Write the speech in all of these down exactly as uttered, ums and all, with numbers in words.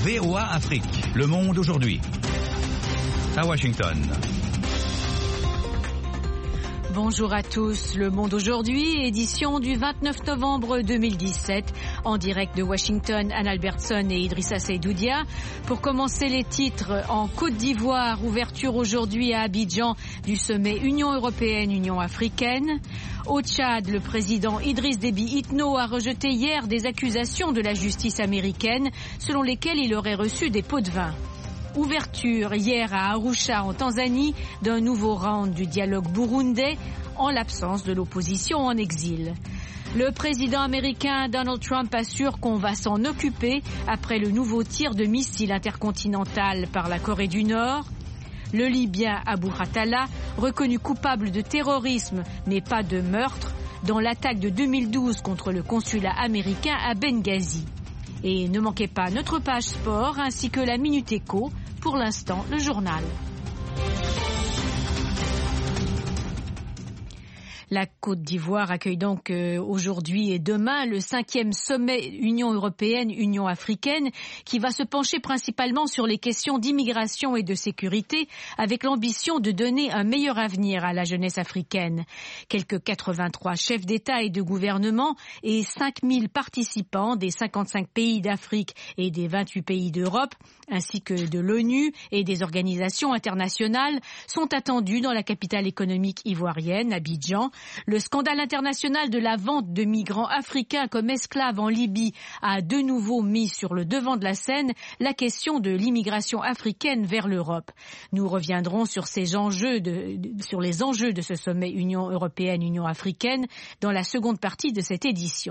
V O A Afrique. Le monde aujourd'hui. À Washington. Bonjour à tous, Le Monde aujourd'hui, édition du vingt-neuf novembre deux mille dix-sept, en direct de Washington, Anne Albertson et Idrissa Seydoudia. Pour commencer les titres, en Côte d'Ivoire, ouverture aujourd'hui à Abidjan du sommet Union européenne-Union africaine. Au Tchad, le président Idriss Déby Itno a rejeté hier des accusations de la justice américaine selon lesquelles il aurait reçu des pots de vin. Ouverture hier à Arusha en Tanzanie d'un nouveau round du dialogue burundais en l'absence de l'opposition en exil. Le président américain Donald Trump assure qu'on va s'en occuper après le nouveau tir de missile intercontinental par la Corée du Nord. Le Libyen Abu Khatala, reconnu coupable de terrorisme mais pas de meurtre, dans l'attaque de deux mille douze contre le consulat américain à Benghazi. Et ne manquez pas notre page sport ainsi que la Minute Éco. Pour l'instant, le journal. La Côte d'Ivoire accueille donc euh, aujourd'hui et demain le cinquième sommet Union européenne-Union africaine qui va se pencher principalement sur les questions d'immigration et de sécurité avec l'ambition de donner un meilleur avenir à la jeunesse africaine. Quelques quatre-vingt-trois chefs d'État et de gouvernement et cinq mille participants des cinquante-cinq pays d'Afrique et des vingt-huit pays d'Europe ainsi que de l'ONU et des organisations internationales sont attendus dans la capitale économique ivoirienne, Abidjan. Le scandale international de la vente de migrants africains comme esclaves en Libye a de nouveau mis sur le devant de la scène la question de l'immigration africaine vers l'Europe. Nous reviendrons sur ces enjeux de, de, sur les enjeux de ce sommet Union européenne-Union africaine dans la seconde partie de cette édition.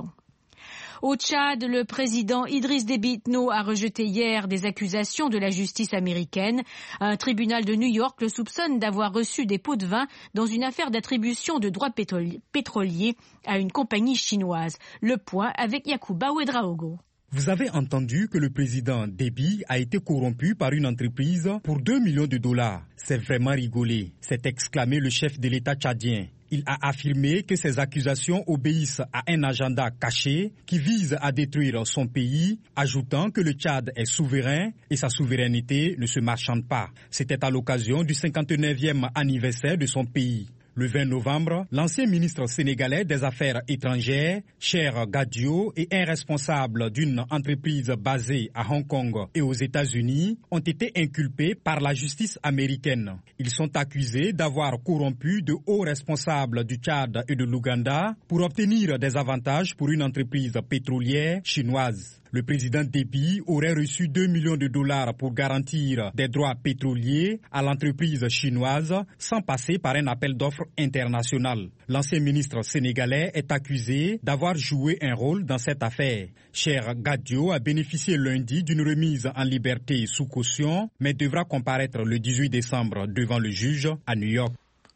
Au Tchad, le président Idriss Déby Itno a rejeté hier des accusations de la justice américaine. Un tribunal de New York le soupçonne d'avoir reçu des pots de vin dans une affaire d'attribution de droits pétroliers à une compagnie chinoise. Le point avec Yacouba Ouedraogo. Vous avez entendu que le président Déby a été corrompu par une entreprise pour deux millions de dollars. C'est vraiment rigolé, s'est exclamé le chef de l'État tchadien. Il a affirmé que ces accusations obéissent à un agenda caché qui vise à détruire son pays, ajoutant que le Tchad est souverain et sa souveraineté ne se marchande pas. C'était à l'occasion du cinquante-neuvième anniversaire de son pays. Le vingt novembre, l'ancien ministre sénégalais des Affaires étrangères, Cheikh Gadio, et un responsable d'une entreprise basée à Hong Kong et aux États-Unis ont été inculpés par la justice américaine. Ils sont accusés d'avoir corrompu de hauts responsables du Tchad et de l'Ouganda pour obtenir des avantages pour une entreprise pétrolière chinoise. Le président Déby aurait reçu deux millions de dollars pour garantir des droits pétroliers à l'entreprise chinoise sans passer par un appel d'offres international. L'ancien ministre sénégalais est accusé d'avoir joué un rôle dans cette affaire. Cheikh Gadio a bénéficié lundi d'une remise en liberté sous caution, mais devra comparaître le dix-huit décembre devant le juge à New York.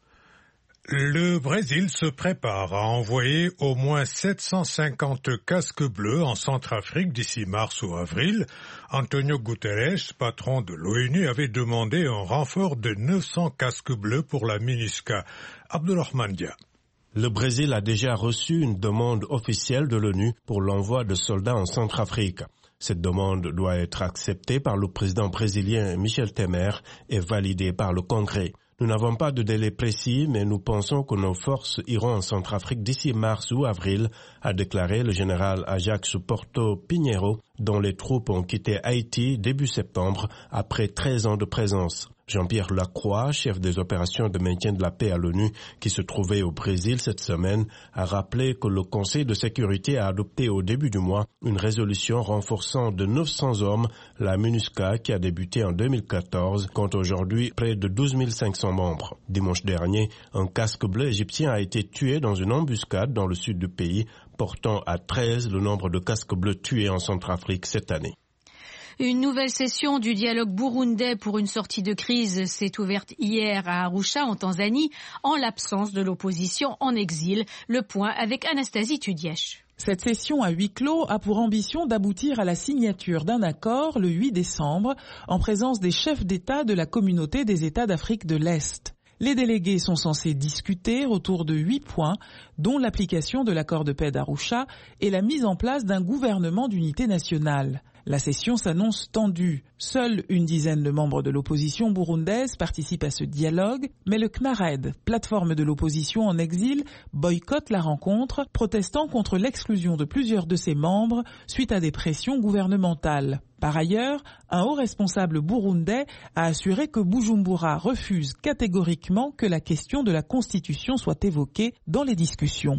Le Brésil se prépare à envoyer au moins sept cent cinquante casques bleus en Centrafrique d'ici mars ou avril. Antonio Guterres, patron de l'ONU, avait demandé un renfort de neuf cents casques bleus pour la MINUSCA. Abdourahmane Dia. Le Brésil a déjà reçu une demande officielle de l'ONU pour l'envoi de soldats en Centrafrique. Cette demande doit être acceptée par le président brésilien Michel Temer et validée par le Congrès. Nous n'avons pas de délai précis, mais nous pensons que nos forces iront en Centrafrique d'ici mars ou avril, a déclaré le général Ajax Porto Pinheiro, dont les troupes ont quitté Haïti début septembre après treize ans de présence. Jean-Pierre Lacroix, chef des opérations de maintien de la paix à l'ONU, qui se trouvait au Brésil cette semaine, a rappelé que le Conseil de sécurité a adopté au début du mois une résolution renforçant de neuf cents hommes la MINUSCA qui a débuté en deux mille quatorze, compte aujourd'hui près de douze mille cinq cents membres. Dimanche dernier, un casque bleu égyptien a été tué dans une embuscade dans le sud du pays, portant à treize le nombre de casques bleus tués en Centrafrique cette année. Une nouvelle session du dialogue burundais pour une sortie de crise s'est ouverte hier à Arusha, en Tanzanie, en l'absence de l'opposition en exil. Le point avec Anastasie Tudièche. Cette session à huis clos a pour ambition d'aboutir à la signature d'un accord le huit décembre en présence des chefs d'État de la communauté des États d'Afrique de l'Est. Les délégués sont censés discuter autour de huit points, dont l'application de l'accord de paix d'Arusha et la mise en place d'un gouvernement d'unité nationale. La session s'annonce tendue. Seule une dizaine de membres de l'opposition burundaise participent à ce dialogue, mais le CNARED, plateforme de l'opposition en exil, boycotte la rencontre, protestant contre l'exclusion de plusieurs de ses membres suite à des pressions gouvernementales. Par ailleurs, un haut responsable burundais a assuré que Bujumbura refuse catégoriquement que la question de la Constitution soit évoquée dans les discussions.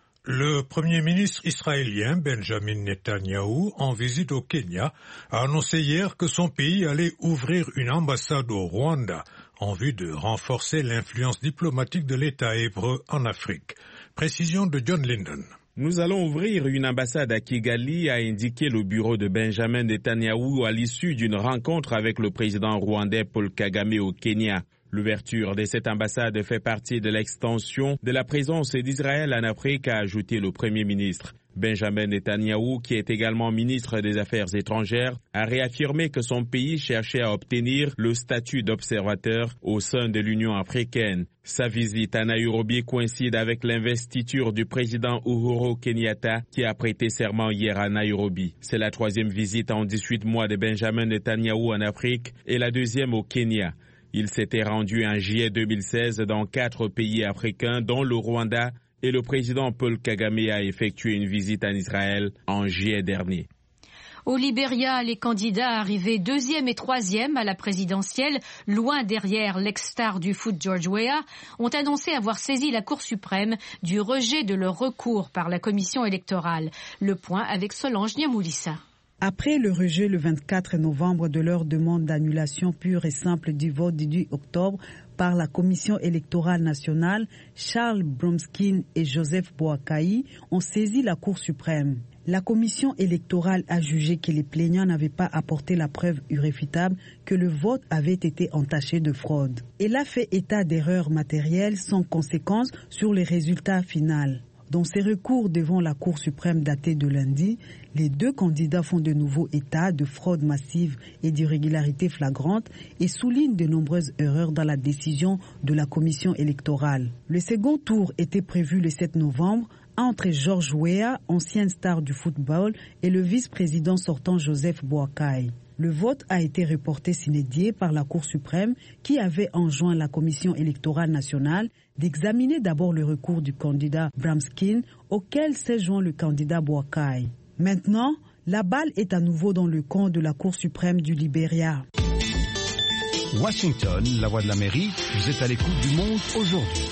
Le Premier ministre israélien Benjamin Netanyahou, en visite au Kenya, a annoncé hier que son pays allait ouvrir une ambassade au Rwanda en vue de renforcer l'influence diplomatique de l'État hébreu en Afrique. Précision de John Linden. Nous allons ouvrir une ambassade à Kigali, a indiqué le bureau de Benjamin Netanyahou à l'issue d'une rencontre avec le président rwandais Paul Kagame au Kenya. L'ouverture de cette ambassade fait partie de l'extension de la présence d'Israël en Afrique, a ajouté le Premier ministre. Benjamin Netanyahou, qui est également ministre des Affaires étrangères, a réaffirmé que son pays cherchait à obtenir le statut d'observateur au sein de l'Union africaine. Sa visite à Nairobi coïncide avec l'investiture du président Uhuru Kenyatta, qui a prêté serment hier à Nairobi. C'est la troisième visite en dix-huit mois de Benjamin Netanyahou en Afrique et la deuxième au Kenya. Il s'était rendu en juillet deux mille seize dans quatre pays africains, dont le Rwanda, et le président Paul Kagame a effectué une visite en Israël en juillet dernier. Au Libéria, les candidats arrivés deuxième et troisième à la présidentielle, loin derrière l'ex-star du foot George Weah, ont annoncé avoir saisi la Cour suprême du rejet de leur recours par la commission électorale. Le point avec Solange Niamoulissa. Après le rejet le vingt-quatre novembre de leur demande d'annulation pure et simple du vote du dix octobre par la Commission électorale nationale, Charles Bromskin et Joseph Boakai ont saisi la Cour suprême. La Commission électorale a jugé que les plaignants n'avaient pas apporté la preuve irréfutable que le vote avait été entaché de fraude. Elle a fait état d'erreurs matérielles sans conséquence sur les résultats finaux. Dans ces recours devant la Cour suprême datés de lundi, les deux candidats font de nouveau état de fraude massive et d'irrégularités flagrantes et soulignent de nombreuses erreurs dans la décision de la commission électorale. Le second tour était prévu le sept novembre entre George Weah, ancienne star du football, et le vice-président sortant Joseph Boakai. Le vote a été reporté sine die par la Cour suprême qui avait enjoint la Commission électorale nationale d'examiner d'abord le recours du candidat Bromskin auquel s'est joint le candidat Boakai. Maintenant, la balle est à nouveau dans le camp de la Cour suprême du Libéria. Washington, la voix de l'Amérique, vous êtes à l'écoute du Monde aujourd'hui.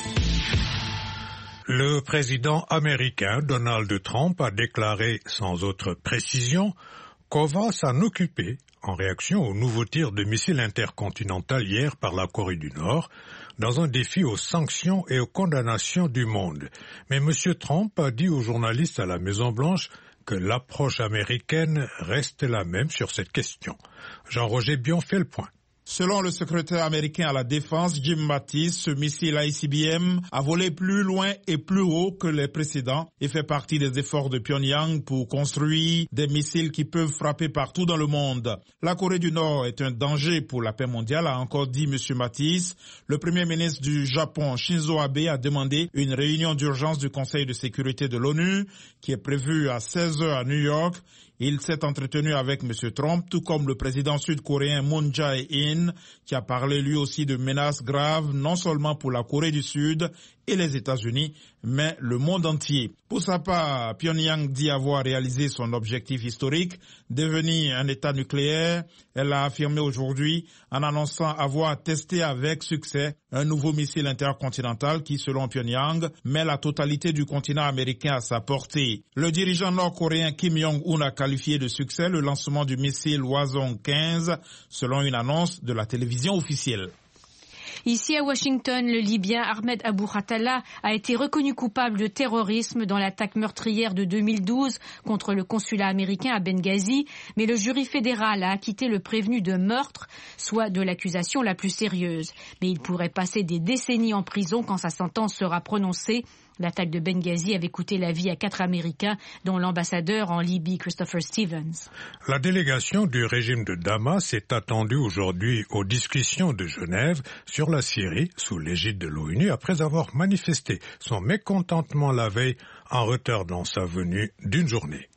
Le président américain Donald Trump a déclaré sans autre précision qu'on va s'en occuper en réaction au nouveau tir de missile intercontinental hier par la Corée du Nord, dans un défi aux sanctions et aux condamnations du monde. Mais M. Trump a dit aux journalistes à la Maison-Blanche que l'approche américaine reste la même sur cette question. Jean-Roger Bion fait le point. Selon le secrétaire américain à la Défense, Jim Mattis, ce missile I C B M a volé plus loin et plus haut que les précédents et fait partie des efforts de Pyongyang pour construire des missiles qui peuvent frapper partout dans le monde. La Corée du Nord est un danger pour la paix mondiale, a encore dit M. Mattis. Le premier ministre du Japon, Shinzo Abe, a demandé une réunion d'urgence du Conseil de sécurité de l'ONU qui est prévue à seize heures à New York. Il s'est entretenu avec M. Trump, tout comme le président sud-coréen Moon Jae-in, qui a parlé lui aussi de menaces graves, non seulement pour la Corée du Sud et les États-Unis, mais le monde entier. Pour sa part, Pyongyang dit avoir réalisé son objectif historique, devenir un État nucléaire. Elle l'a affirmé aujourd'hui en annonçant avoir testé avec succès un nouveau missile intercontinental qui, selon Pyongyang, met la totalité du continent américain à sa portée. Le dirigeant nord-coréen Kim Jong-un a qualifié de succès le lancement du missile Hwasong quinze, selon une annonce de la télévision officielle. Ici à Washington, le Libyen Ahmed Abou Khatala a été reconnu coupable de terrorisme dans l'attaque meurtrière de deux mille douze contre le consulat américain à Benghazi, mais le jury fédéral a acquitté le prévenu de meurtre, soit de l'accusation la plus sérieuse. Mais il pourrait passer des décennies en prison quand sa sentence sera prononcée. L'attaque de Benghazi avait coûté la vie à quatre Américains, dont l'ambassadeur en Libye, Christopher Stevens. La délégation du régime de Damas est attendue aujourd'hui aux discussions de Genève sur la Syrie, sous l'égide de l'ONU, après avoir manifesté son mécontentement la veille en retardant sa venue d'une journée.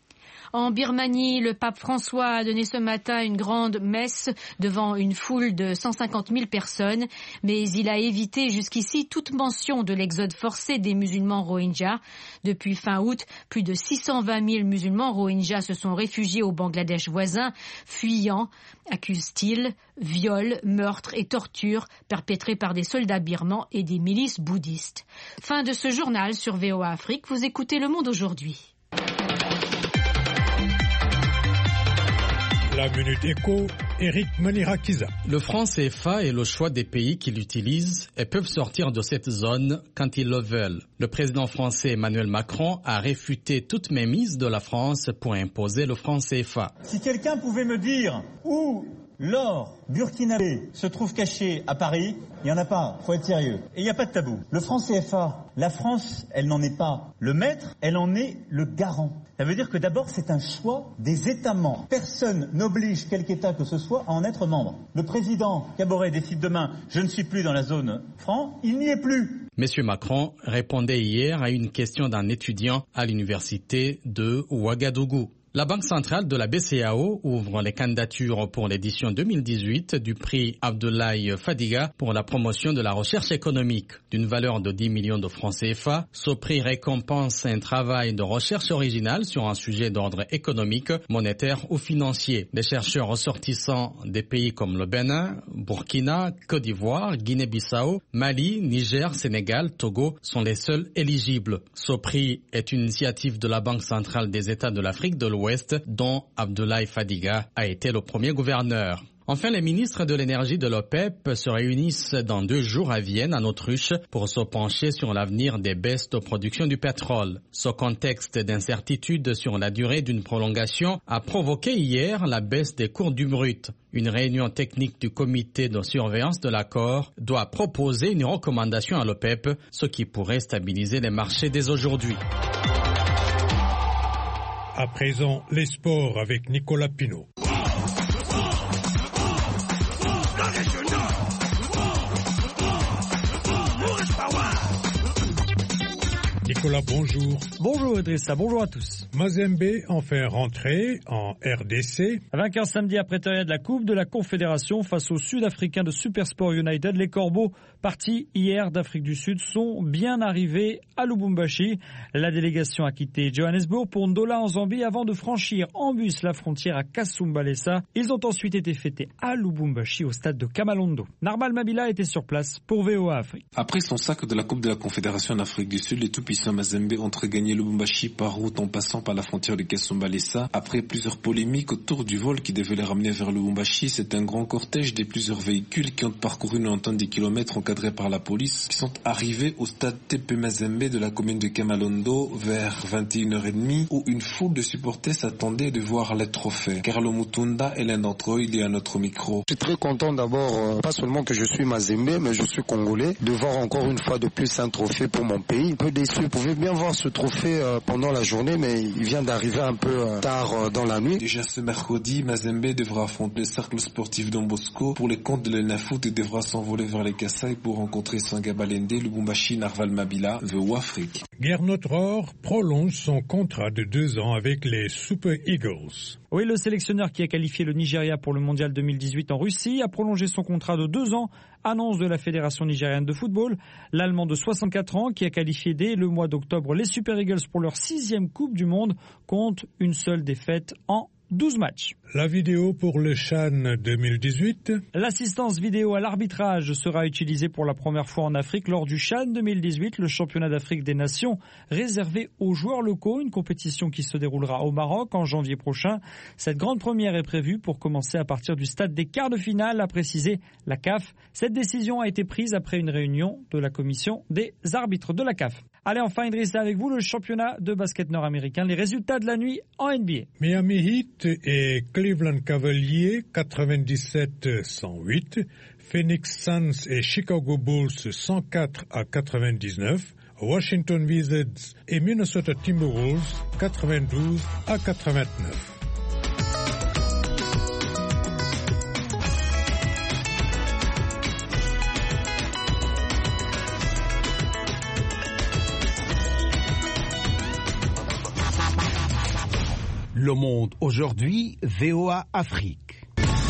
En Birmanie, le pape François a donné ce matin une grande messe devant une foule de cent cinquante mille personnes, mais il a évité jusqu'ici toute mention de l'exode forcé des musulmans Rohingyas. Depuis fin août, plus de six cent vingt mille musulmans Rohingyas se sont réfugiés au Bangladesh voisin, fuyant, accuse-t-il, viols, meurtres et tortures perpétrés par des soldats birmans et des milices bouddhistes. Fin de ce journal sur V O A Afrique. Vous écoutez Le Monde aujourd'hui. La Minute Éco, Eric Manirakiza. Le franc C F A est le choix des pays qui l'utilisent et peuvent sortir de cette zone quand ils le veulent. Le président français Emmanuel Macron a réfuté toute mainmise de la France pour imposer le franc C F A. Si quelqu'un pouvait me dire où l'or burkinabé se trouve caché à Paris, il n'y en a pas, faut être sérieux. Et il n'y a pas de tabou. Le franc C F A, la France, elle n'en est pas le maître, elle en est le garant. Ça veut dire que d'abord, c'est un choix des États membres. Personne n'oblige quelque État que ce soit à en être membre. Le président Kaboré décide demain, je ne suis plus dans la zone franc, il n'y est plus. Monsieur Macron répondait hier à une question d'un étudiant à l'université de Ouagadougou. La Banque centrale de la B C A O ouvre les candidatures pour l'édition deux mille dix-huit du prix Abdoulaye Fadiga pour la promotion de la recherche économique. D'une valeur de dix millions de francs C F A, ce prix récompense un travail de recherche originale sur un sujet d'ordre économique, monétaire ou financier. Les chercheurs ressortissants des pays comme le Bénin, Burkina, Côte d'Ivoire, Guinée-Bissau, Mali, Niger, Sénégal, Togo sont les seuls éligibles. Ce prix est une initiative de la Banque centrale des États de l'Afrique de l'Ouest, dont Abdoulaye Fadiga a été le premier gouverneur. Enfin, les ministres de l'énergie de l'OPEP se réunissent dans deux jours à Vienne, en Autriche, pour se pencher sur l'avenir des baisses de production du pétrole. Ce contexte d'incertitude sur la durée d'une prolongation a provoqué hier la baisse des cours du brut. Une réunion technique du comité de surveillance de l'accord doit proposer une recommandation à l'OPEP, ce qui pourrait stabiliser les marchés dès aujourd'hui. À présent, les sports avec Nicolas Pinault. Nicolas, bonjour. Bonjour Idrissa, bonjour à tous. Mazembe enfin rentré en R D C. Vainqueur samedi à Pretoria de la Coupe de la Confédération face aux Sud-Africains de Supersport United, les Corbeaux, partis hier d'Afrique du Sud, sont bien arrivés à Lubumbashi. La délégation a quitté Johannesburg pour Ndola en Zambie avant de franchir en bus la frontière à Kasumbalesa. Ils ont ensuite été fêtés à Lubumbashi au stade de Kamalondo. Narmal Mabila était sur place pour V O A Afrique. Après son sac de la Coupe de la Confédération en Afrique du Sud, les tout-puissants Mazembe ont regagné Lubumbashi par route en passant par la frontière de Kasumbalesa. Après plusieurs polémiques autour du vol qui devait les ramener vers Lubumbashi, c'est un grand cortège des plusieurs véhicules qui ont parcouru une vingtaine de kilomètres encadrés par la police qui sont arrivés au stade T P Mazembe de la commune de Kamalondo vers vingt et une heures trente où une foule de supporters s'attendait de voir les trophées. Carlo Mutunda est l'un d'entre eux, il est à notre micro. Je suis très content d'abord, euh, pas seulement que je suis Mazembe, mais je suis congolais, de voir encore une fois de plus un trophée pour mon pays. Un peu déçu, vous pouvez bien voir ce trophée euh, pendant la journée, mais il vient d'arriver un peu euh, tard euh, dans la nuit. Déjà ce mercredi, Mazembe devra affronter le cercle sportif Don Bosco pour les comptes de l'Enafoot et devra s'envoler vers les Kassai pour rencontrer Sangabalende, Lubumbashi, Narval Mabila, V O A Afrique. Gernot Rohr prolonge son contrat de deux ans avec les Super Eagles. Oui, le sélectionneur qui a qualifié le Nigeria pour le mondial deux mille dix-huit en Russie a prolongé son contrat de deux ans, annonce de la Fédération nigériane de football. L'Allemand de soixante-quatre ans, qui a qualifié dès le mois d'octobre les Super Eagles pour leur sixième Coupe du Monde, compte une seule défaite en douze matchs. La vidéo pour le CHAN deux mille dix-huit. L'assistance vidéo à l'arbitrage sera utilisée pour la première fois en Afrique lors du CHAN deux mille dix-huit, le championnat d'Afrique des Nations réservé aux joueurs locaux, une compétition qui se déroulera au Maroc en janvier prochain. Cette grande première est prévue pour commencer à partir du stade des quarts de finale, a précisé la C A F. Cette décision a été prise après une réunion de la commission des arbitres de la C A F. Allez, enfin, Idrissa, avec vous, le championnat de basket nord-américain. Les résultats de la nuit en N B A. Miami Heat et Cleveland Cavaliers, quatre-vingt-dix-sept à cent huit. Phoenix Suns et Chicago Bulls, cent quatre à quatre-vingt-dix-neuf. Washington Wizards et Minnesota Timberwolves, quatre-vingt-douze à quatre-vingt-neuf. Le Monde aujourd'hui, V O A Afrique.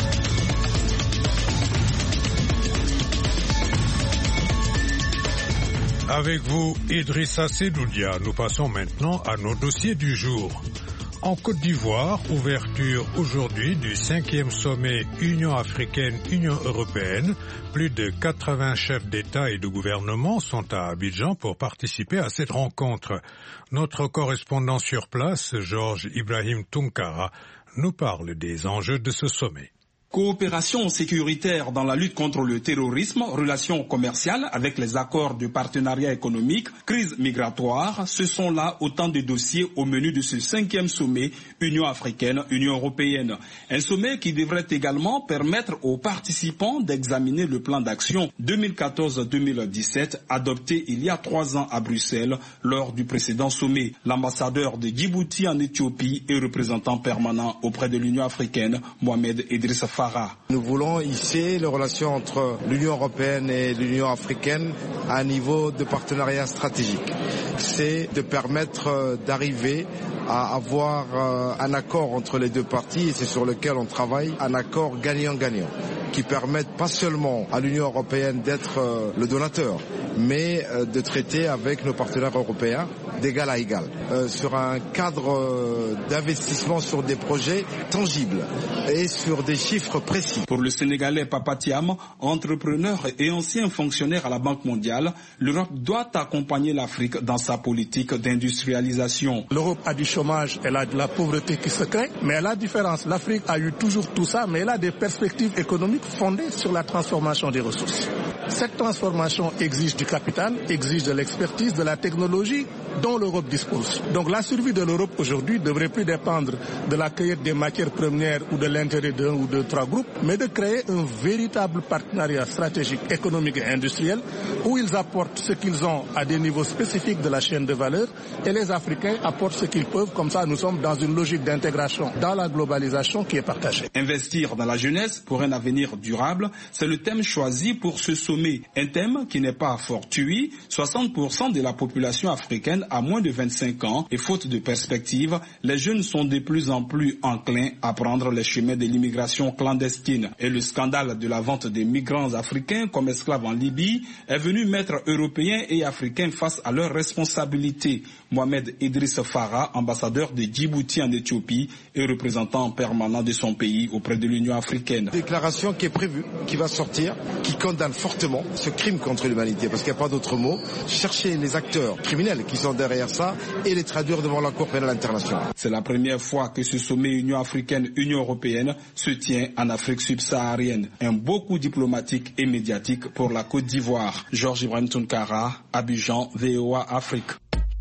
Avec vous, Idrissa Sedoudia, nous passons maintenant à nos dossiers du jour. En Côte d'Ivoire, ouverture aujourd'hui du cinquième sommet Union africaine-Union européenne. Plus de quatre-vingts chefs d'État et de gouvernement sont à Abidjan pour participer à cette rencontre. Notre correspondant sur place, Georges Ibrahim Tunkara, nous parle des enjeux de ce sommet. Coopération sécuritaire dans la lutte contre le terrorisme, relations commerciales avec les accords de partenariat économique, crise migratoire, ce sont là autant de dossiers au menu de ce cinquième sommet Union africaine-Union européenne. Un sommet qui devrait également permettre aux participants d'examiner le plan d'action deux mille quatorze deux mille dix-sept adopté il y a trois ans à Bruxelles lors du précédent sommet. L'ambassadeur de Djibouti en Éthiopie et représentant permanent auprès de l'Union africaine, Mohamed Idrissa Farah. Nous voulons hisser les relations entre l'Union européenne et l'Union africaine à un niveau de partenariat stratégique. C'est de permettre d'arriver à avoir un accord entre les deux parties, et c'est sur lequel on travaille, un accord gagnant-gagnant, qui permette pas seulement à l'Union européenne d'être le donateur, mais de traiter avec nos partenaires européens d'égal à égal, euh, sur un cadre d'investissement sur des projets tangibles et sur des chiffres précis. Pour le Sénégalais Papa Thiam, entrepreneur et ancien fonctionnaire à la Banque mondiale, l'Europe doit accompagner l'Afrique dans sa politique d'industrialisation. L'Europe a du chômage, elle a de la pauvreté qui se crée, mais à la différence, l'Afrique a eu toujours tout ça, mais elle a des perspectives économiques fondées sur la transformation des ressources. Cette transformation exige du capital, exige de l'expertise, de la technologie dont l'Europe dispose. Donc la survie de l'Europe aujourd'hui ne devrait plus dépendre de la cueillette des matières premières ou de l'intérêt d'un ou de trois groupes, mais de créer un véritable partenariat stratégique, économique et industriel où ils apportent ce qu'ils ont à des niveaux spécifiques de la chaîne de valeur et les Africains apportent ce qu'ils peuvent. Comme ça, nous sommes dans une logique d'intégration dans la globalisation qui est partagée. Investir dans la jeunesse pour un avenir durable, c'est le thème choisi pour ce sommet. Un thème qui n'est pas fortuit. soixante pour cent de la population africaine a moins de vingt-cinq ans et faute de perspective, les jeunes sont de plus en plus enclins à prendre les chemins de l'immigration clandestine. Et le scandale de la vente des migrants africains comme esclaves en Libye est venu mettre Européens et Africains face à leurs responsabilités. Mohamed Idriss Farah, ambassadeur de Djibouti en Éthiopie et représentant permanent de son pays auprès de l'Union africaine. Déclaration qui est prévue, qui va sortir, qui condamne fortement ce crime contre l'humanité, parce qu'il n'y a pas d'autre mot. Chercher les acteurs criminels qui sont derrière ça et les traduire devant la Cour pénale internationale. C'est la première fois que ce sommet Union africaine-Union européenne se tient en Afrique subsaharienne. Un beau coup diplomatique et médiatique pour la Côte d'Ivoire. Georges Ibrahim Tunkara, Abidjan, V O A Afrique.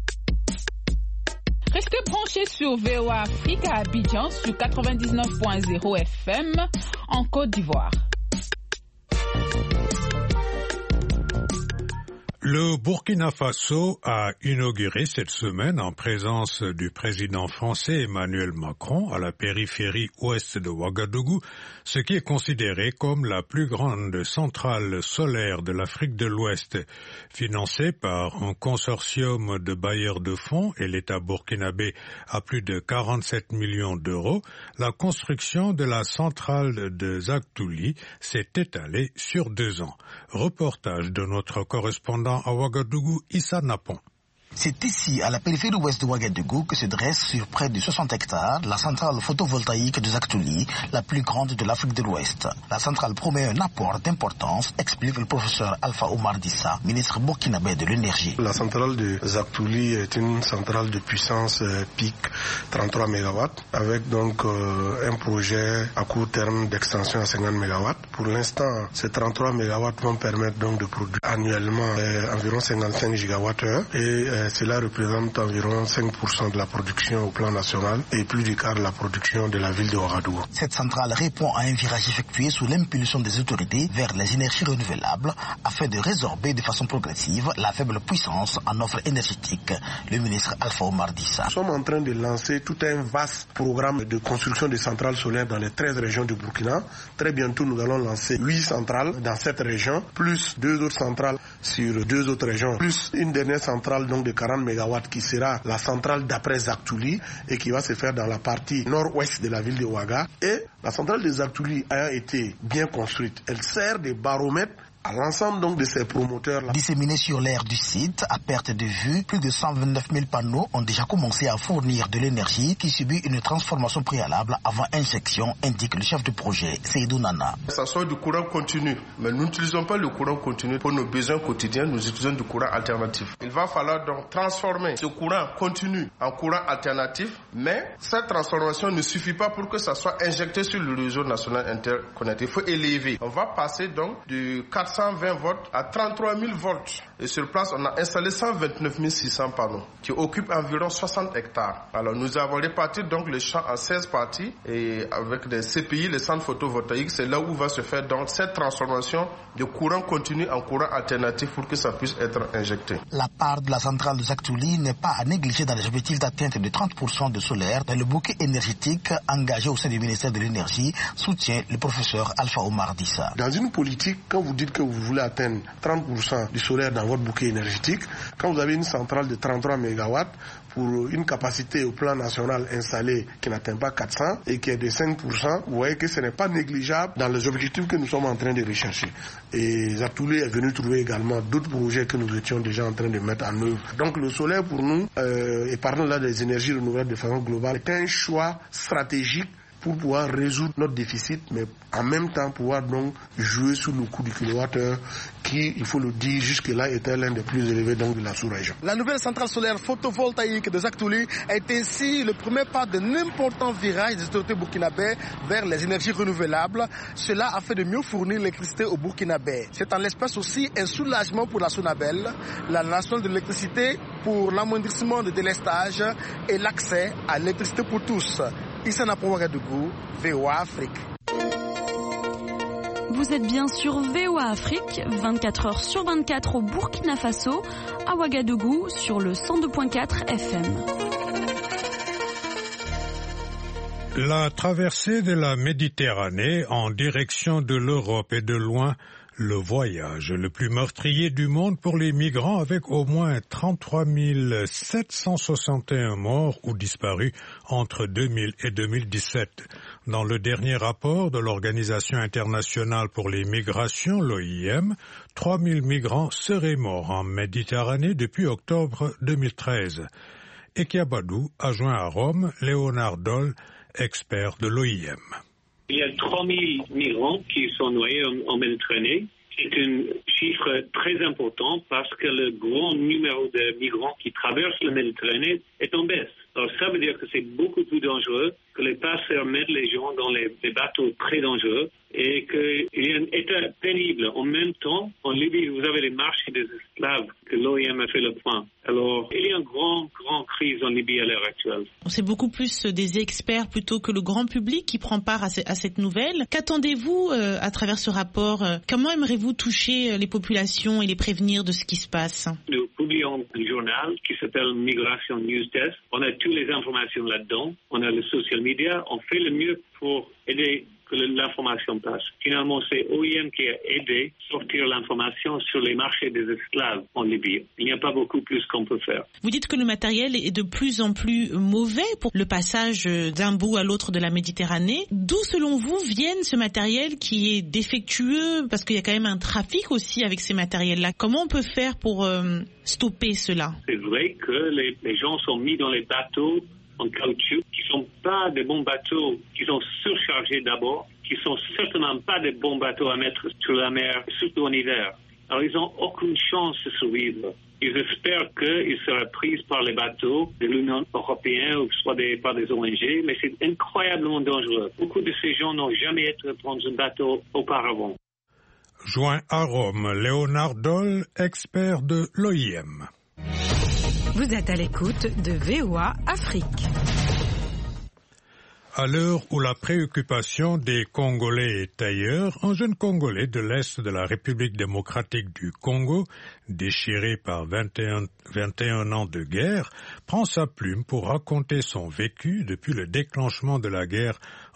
Restez branchés sur V O A Afrique à Abidjan sur quatre-vingt-dix-neuf point zéro F M en Côte d'Ivoire. Le Burkina Faso a inauguré cette semaine, en présence du président français Emmanuel Macron, à la périphérie ouest de Ouagadougou, ce qui est considéré comme la plus grande centrale solaire de l'Afrique de l'Ouest. Financée par un consortium de bailleurs de fonds et l'État burkinabé à plus de quarante-sept millions d'euros, la construction de la centrale de Zagtouli s'est étalée sur deux ans. Reportage de notre correspondant à Ouagadougou, Issa Napon. C'est ici, à la périphérie ouest de Ouagadougou, que se dresse sur près de soixante hectares la centrale photovoltaïque de Zagtouli, la plus grande de l'Afrique de l'Ouest. La centrale promet un apport d'importance, explique le professeur Alpha Omar Dissa, ministre burkinabé de l'énergie. La centrale de Zagtouli est une centrale de puissance euh, pic trente-trois mégawatts, avec donc euh, un projet à court terme d'extension à cinquante mégawatts. Pour l'instant, ces trente-trois mégawatts vont permettre donc de produire annuellement euh, environ cinquante-cinq gigawattheures et euh, cela représente environ cinq pour cent de la production au plan national et plus du quart de la production de la ville de Ouagadougou. Cette centrale répond à un virage effectué sous l'impulsion des autorités vers les énergies renouvelables afin de résorber de façon progressive la faible puissance en offre énergétique. Le ministre Alpha Omar Dissa. Nous sommes en train de lancer tout un vaste programme de construction de centrales solaires dans les treize régions du Burkina. Très bientôt, nous allons lancer huit centrales dans cette région, plus deux autres centrales sur deux autres régions, plus une dernière centrale donc de quarante mégawatts qui sera la centrale d'après Zaktouli et qui va se faire dans la partie nord-ouest de la ville de Ouaga. Et la centrale de Zaktouli ayant été bien construite, elle sert de baromètre à l'ensemble donc de ces promoteurs-là. Disséminés sur l'aire du site, à perte de vue, plus de cent vingt-neuf mille panneaux ont déjà commencé à fournir de l'énergie qui subit une transformation préalable avant injection, indique le chef de projet, Seydou Nana. Ça soit du courant continu, mais nous n'utilisons pas le courant continu pour nos besoins quotidiens, nous utilisons du courant alternatif. Il va falloir donc transformer ce courant continu en courant alternatif, mais cette transformation ne suffit pas pour que ça soit injecté sur le réseau national interconnecté. Il faut élever. On va passer donc de quatre cent vingt volts à trente-trois mille volts. Et sur place, on a installé cent vingt-neuf mille six cents panneaux qui occupent environ soixante hectares. Alors nous avons réparti donc le champ en seize parties et avec des C P I, les centres photovoltaïques, c'est là où va se faire donc cette transformation de courant continu en courant alternatif pour que ça puisse être injecté. La part de la centrale de Zaktouli n'est pas à négliger dans les objectifs d'atteinte de trente pour cent de solaire dans le bouquet énergétique engagé au sein du ministère de l'Énergie, soutient le professeur Alpha Omar Dissa. Dans une politique, quand vous dites que vous voulez atteindre trente pour cent du solaire dans votre bouquet énergétique, quand vous avez une centrale de trente-trois mégawatts pour une capacité au plan national installée qui n'atteint pas quatre cents et qui est de cinq pour cent, vous voyez que ce n'est pas négligeable dans les objectifs que nous sommes en train de rechercher. Et Zaktouli est venu trouver également d'autres projets que nous étions déjà en train de mettre en œuvre. Donc le solaire pour nous, euh, et parlant là des énergies renouvelables de façon globale, est un choix stratégique pour pouvoir résoudre notre déficit, mais en même temps pouvoir donc jouer sur le coût du kilowattheure qui, il faut le dire, jusque-là était l'un des plus élevés donc de la sous-région. La nouvelle centrale solaire photovoltaïque de Zaktouli a été ainsi le premier pas d'un important virage des autorités burkinabè vers les énergies renouvelables. Cela a fait de mieux fournir l'électricité au Burkinabé. C'est en l'espèce aussi un soulagement pour la SONABEL, la nation de l'électricité, pour l'amoindrissement de délestage et l'accès à l'électricité pour tous. Issana Ouagadougou, V O A Afrique. Vous êtes bien sur V O A Afrique, vingt-quatre heures sur vingt-quatre au Burkina Faso, à Ouagadougou sur le cent deux virgule quatre F M. La traversée de la Méditerranée en direction de l'Europe est de loin le voyage le plus meurtrier du monde pour les migrants, avec au moins trente-trois mille sept cent soixante et un morts ou disparus entre deux mille et deux mille dix-sept. Dans le dernier rapport de l'Organisation internationale pour les migrations, l'O I M, trois mille migrants seraient morts en Méditerranée depuis octobre deux mille treize. Ekiabadou a joint à Rome Léonard Doll, expert de l'O I M. Il y a trois mille migrants qui sont noyés en, en Méditerranée. C'est un chiffre très important parce que le grand numéro de migrants qui traversent la Méditerranée est en baisse. Alors ça veut dire que c'est beaucoup plus dangereux, que les passeurs mettent les gens dans les, les bateaux très dangereux et qu'il y a un état pénible. En même temps, en Libye, vous avez les marchés des esclaves que l'O I M a fait le point. Alors, il y a une grande, grande crise en Libye à l'heure actuelle. C'est beaucoup plus des experts plutôt que le grand public qui prend part à, ce, à cette nouvelle. Qu'attendez-vous euh, à travers ce rapport? Comment aimeriez-vous toucher les populations et les prévenir de ce qui se passe? Nous publions un journal qui s'appelle Migration News Desk. On a toutes les informations là-dedans. On a les social media. On fait le mieux pour aider que l'information passe. Finalement, c'est O I M qui a aidé à sortir l'information sur les marchés des esclaves en Libye. Il n'y a pas beaucoup plus qu'on peut faire. Vous dites que le matériel est de plus en plus mauvais pour le passage d'un bout à l'autre de la Méditerranée. D'où, selon vous, vienne ce matériel qui est défectueux? Parce qu'il y a quand même un trafic aussi avec ces matériels-là. Comment on peut faire pour euh, stopper cela? C'est vrai que les, les gens sont mis dans les bateaux en caoutchouc, qui ne sont pas des bons bateaux, qui sont surchargés d'abord, qui ne sont certainement pas des bons bateaux à mettre sur la mer, surtout en hiver. Alors ils n'ont aucune chance de survivre. Ils espèrent qu'ils seraient pris par les bateaux de l'Union européenne ou soit des, par des O N G, mais c'est incroyablement dangereux. Beaucoup de ces gens n'ont jamais été dans un bateau auparavant. Joint à Rome, Léonard Doll, expert de l'O I M. Vous êtes à l'écoute de V O A Afrique. À l'heure où la préoccupation des Congolais est ailleurs, un jeune Congolais de l'Est de la République démocratique du Congo, déchiré par vingt et un, vingt et un ans de guerre, prend sa plume pour raconter son vécu depuis le déclenchement de la guerre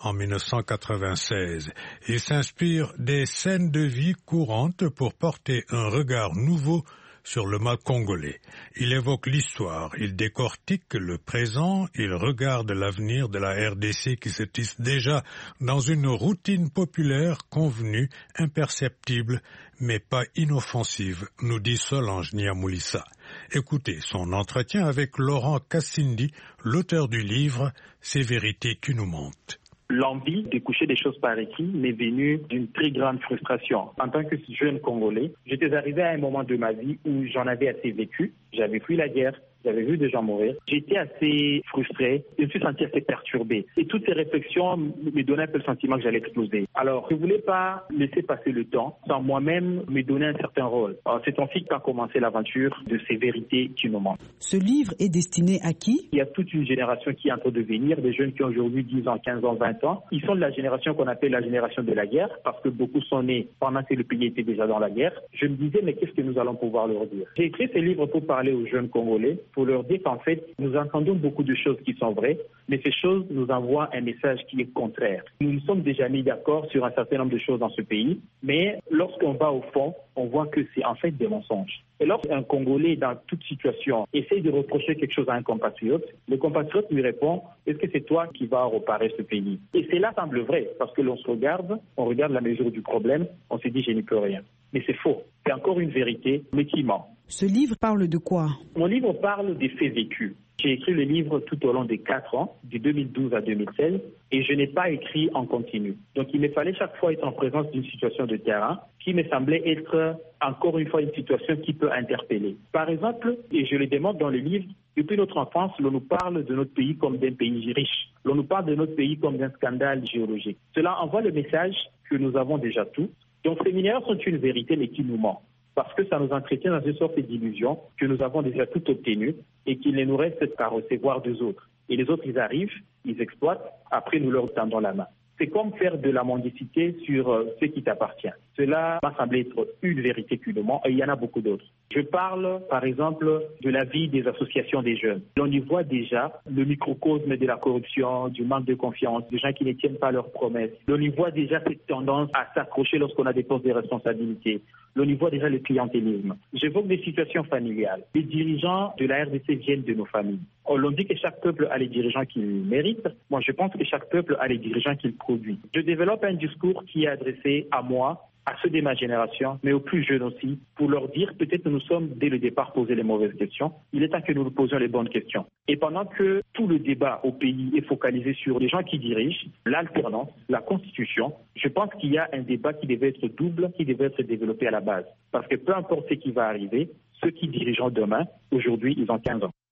en mille neuf cent quatre-vingt-seize. Il s'inspire des scènes de vie courantes pour porter un regard nouveau sur le mal congolais. Il évoque l'histoire, il décortique le présent, il regarde l'avenir de la R D C qui se tisse déjà dans une routine populaire convenue, imperceptible, mais pas inoffensive, nous dit Solange Niamoulissa. Écoutez son entretien avec Laurent Kassindi, l'auteur du livre « Ces vérités qui nous mentent ». L'envie de coucher des choses par écrit m'est venue d'une très grande frustration. En tant que jeune Congolais, j'étais arrivé à un moment de ma vie où j'en avais assez vécu. J'avais fui la guerre, j'avais vu des gens mourir. J'étais assez frustré, je me suis senti assez perturbé. Et toutes ces réflexions me donnaient un peu le sentiment que j'allais exploser. Alors, je ne voulais pas laisser passer le temps sans moi-même me donner un certain rôle. Alors, c'est ainsi qu'a commencé l'aventure de ces vérités qui nous manquent. Ce livre est destiné à qui? Il y a toute une génération qui est en train de venir, des jeunes qui ont aujourd'hui dix ans, quinze ans, vingt ans. Ils sont de la génération qu'on appelle la génération de la guerre, parce que beaucoup sont nés pendant que le pays était déjà dans la guerre. Je me disais, mais qu'est-ce que nous allons pouvoir leur dire? J'ai écrit ce livre pour parler aux jeunes Congolais, pour leur dire qu'en fait, nous entendons beaucoup de choses qui sont vraies, mais ces choses nous envoient un message qui est contraire. Nous nous sommes déjà mis d'accord sur un certain nombre de choses dans ce pays, mais lorsqu'on va au fond, on voit que c'est en fait des mensonges. Et lorsqu'un Congolais, dans toute situation, essaye de reprocher quelque chose à un compatriote, le compatriote lui répond « Est-ce que c'est toi qui vas réparer ce pays ?» Et cela semble vrai, parce que l'on se regarde, on regarde la mesure du problème, on se dit « Je n'y peux rien ». Mais c'est faux. C'est encore une vérité, mais qui ment. Ce livre parle de quoi? Mon livre parle des faits vécus. J'ai écrit le livre tout au long des quatre ans, de deux mille douze à deux mille seize, et je n'ai pas écrit en continu. Donc il me fallait chaque fois être en présence d'une situation de terrain qui me semblait être encore une fois une situation qui peut interpeller. Par exemple, et je le démontre dans le livre, depuis notre enfance, l'on nous parle de notre pays comme d'un pays riche. L'on nous parle de notre pays comme d'un scandale géologique. Cela envoie le message que nous avons déjà tout. Donc ces minéraux sont une vérité mais qui nous ment. Parce que ça nous entretient dans une sorte d'illusion que nous avons déjà tout obtenu et qu'il ne nous reste qu'à recevoir deux autres. Et les autres, ils arrivent, ils exploitent, après nous leur tendons la main. C'est comme faire de la mendicité sur ce qui t'appartient. Cela m'a semblé être une vérité qui nous ment et il y en a beaucoup d'autres. Je parle, par exemple, de la vie des associations des jeunes. On y voit déjà le microcosme de la corruption, du manque de confiance, des gens qui ne tiennent pas leurs promesses. On y voit déjà cette tendance à s'accrocher lorsqu'on a des postes de responsabilité. On y voit déjà le clientélisme. J'évoque des situations familiales. Les dirigeants de la R D C viennent de nos familles. On dit que chaque peuple a les dirigeants qu'il mérite. Moi, je pense que chaque peuple a les dirigeants qu'il produit. Je développe un discours qui est adressé à moi, à ceux de ma génération, mais aux plus jeunes aussi, pour leur dire peut-être que nous sommes dès le départ posé les mauvaises questions. Il est temps que nous nous posions les bonnes questions. Et pendant que tout le débat au pays est focalisé sur les gens qui dirigent, l'alternance, la constitution, je pense qu'il y a un débat qui devait être double, qui devait être développé à la base. Parce que peu importe ce qui va arriver, ceux qui dirigeront demain, aujourd'hui, ils ont quinze ans.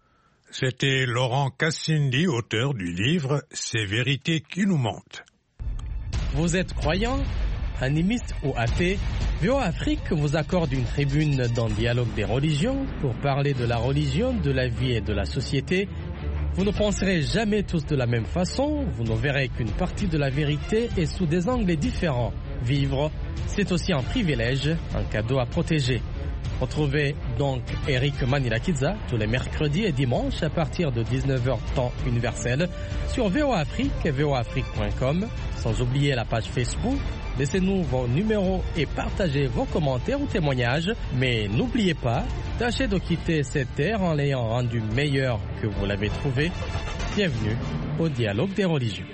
C'était Laurent Kassindi, auteur du livre « Ces vérités qui nous mentent ». Vous êtes croyant, animiste ou athée, V O A Afrique vous accorde une tribune dans le dialogue des religions pour parler de la religion, de la vie et de la société. Vous ne penserez jamais tous de la même façon, vous ne verrez qu'une partie de la vérité et sous des angles différents. Vivre, c'est aussi un privilège, un cadeau à protéger. Retrouvez donc Eric Manilakidza tous les mercredis et dimanches à partir de dix-neuf heures temps universel sur V O A Afrique et V O A Afrique point com. Sans oublier la page Facebook. Laissez-nous vos numéros et partagez vos commentaires ou témoignages. Mais n'oubliez pas, tâchez de quitter cette terre en l'ayant rendu meilleure que vous l'avez trouvée. Bienvenue au dialogue des religions.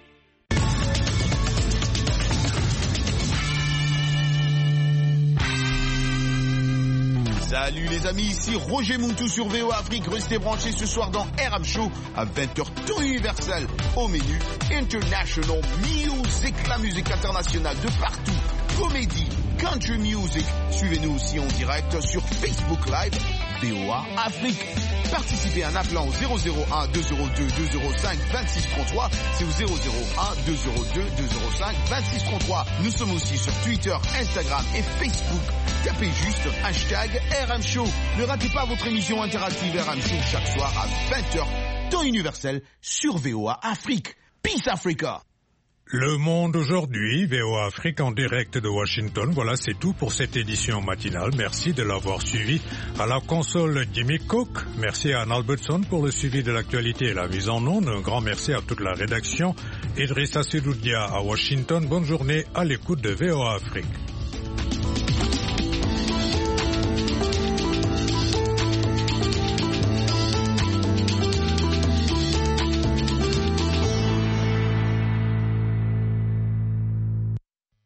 Salut les amis, ici Roger Mountou sur V O A Afrique. Restez branchés ce soir dans R M Show à vingt heures temps universel. Au menu, International Music, la musique internationale de partout. Comédie, country music. Suivez-nous aussi en direct sur Facebook Live, V O A Afrique. Participez en appelant au zéro zéro un deux zéro deux deux zéro cinq vingt-six trente-trois. C'est au zéro zéro un deux zéro deux deux zéro cinq vingt-six trente-trois. Nous sommes aussi sur Twitter, Instagram et Facebook. Tapez juste hashtag R M Show. Ne ratez pas votre émission interactive R M Show chaque soir à vingt heures, temps universel sur V O A Afrique. Peace Africa. Le Monde aujourd'hui, V O A Afrique en direct de Washington. Voilà, c'est tout pour cette édition matinale. Merci de l'avoir suivi. À la console, Jimmy Cook. Merci à Anne Albertson pour le suivi de l'actualité et la mise en onde. Un grand merci à toute la rédaction. Idrissa Sedoudia à Washington. Bonne journée à l'écoute de V O A Afrique.